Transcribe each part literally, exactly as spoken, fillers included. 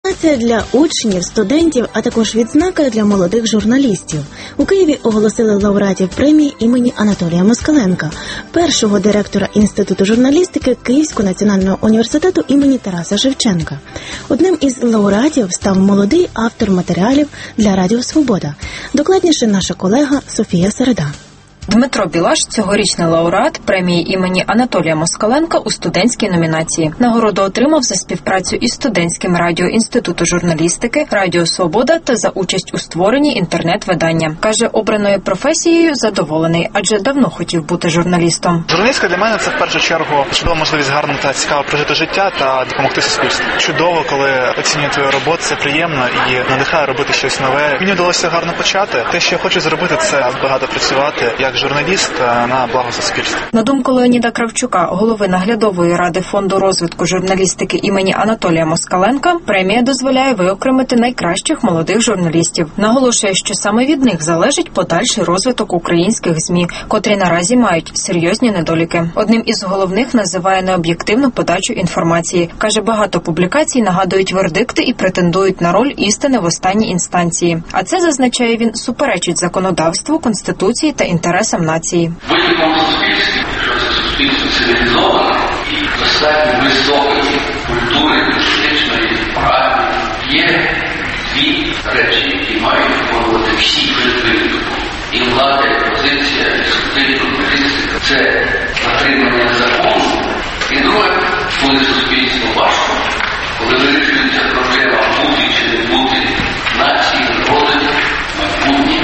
Це для учнів, студентів, а також відзнака для молодих журналістів. У Києві оголосили лауреатів премії імені Анатолія Москаленка, першого директора Інституту журналістики Київського національного університету імені Тараса Шевченка. Одним із лауреатів став молодий автор матеріалів для Радіо Свобода. Докладніше наша колега Софія Середа. Дмитро Білаш – цьогорічний лауреат премії імені Анатолія Москаленка у студентській номінації. Нагороду отримав за співпрацю із студентським радіо Інституту журналістики, Радіо Свобода та за участь у створенні інтернет-видання. Каже, обраною професією задоволений, адже давно хотів бути журналістом. Журналістика для мене – це в першу чергу чудова можливість гарно та цікаво прожити життя та допомогти суспільству. Чудово, коли оцінює твою роботу, це приємно і надихає робити щось нове. Мені вдалося гарно почати. Те, що я хочу зробити, це багато працювати, як журналіст на благо суспільства. На думку Леоніда Кравчука, голови наглядової ради Фонду розвитку журналістики імені Анатолія Москаленка, премія дозволяє виокремити найкращих молодих журналістів. Наголошує, що саме від них залежить подальший розвиток українських ЗМІ, котрі наразі мають серйозні недоліки. Одним із головних називає необ'єктивну подачу інформації. Каже, багато публікацій нагадують вердикти і претендують на роль істини в останній інстанції. А це, зазначає він, суперечить законодавству, Конституції та інтересам нації. В будь-якому суспільстві, якщо це суспільство цивілізоване і достатньо високої культури, політичної, моралі, є дві речі, які мають виконувати всі перед і влада, і опозиція, і суди, і журналістика. Це дотримання закону. І друге, буде суспільство важко, коли вирішується проблема бути чи не бути нації, народу, майбутнє.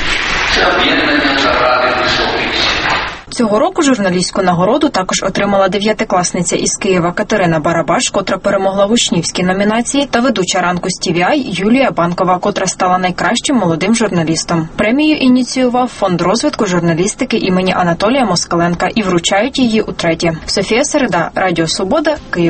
Це об'єднання заради високих сил. Цього року журналістську нагороду також отримала дев'ятикласниця із Києва Катерина Барабаш, котра перемогла в учнівській номінації, та ведуча ранку з Ті Ві Ай Юлія Банкова, котра стала найкращим молодим журналістом. Премію ініціював Фонд розвитку журналістики імені Анатолія Москаленка і вручають її утретє. Софія Середа, Радіо Свобода, Київ.